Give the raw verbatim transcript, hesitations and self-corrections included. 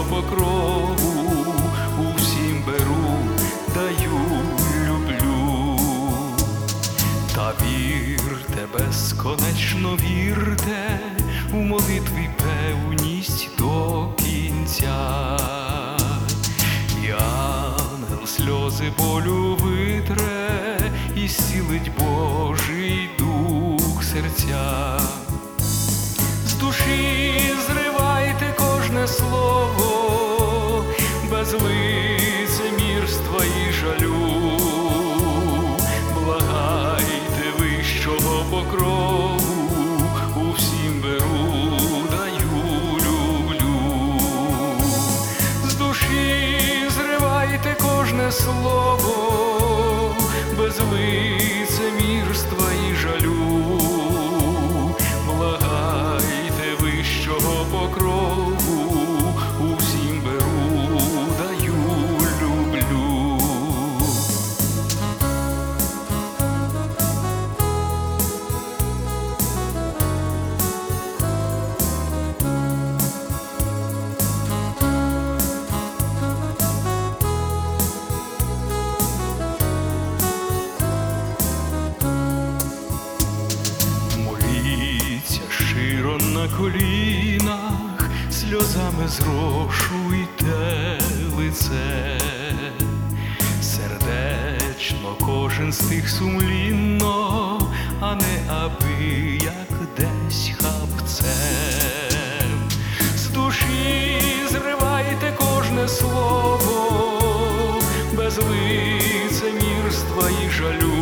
покрову, усім беру, даю, люблю. Та вірте, безконечно вірте, у молитві певність до кінця. І ангел сльози болю витре, і зцілить Божий дух серця. З душі зривайте кожне слово, без лицемірства і жалю. Благайте вищого покрову, усім беру, даю, люблю. З душі зривайте кожне слово, без лицемірства і жалю. Благайте вищого покрову, усім беру, даю, люблю. Щиро на колінах, сльозами зрошуйте лице. Сердечно кожен стих сумлінно, а не аби як десь хапцем. З душі зривайте кожне слово, без лицемірства і жалю.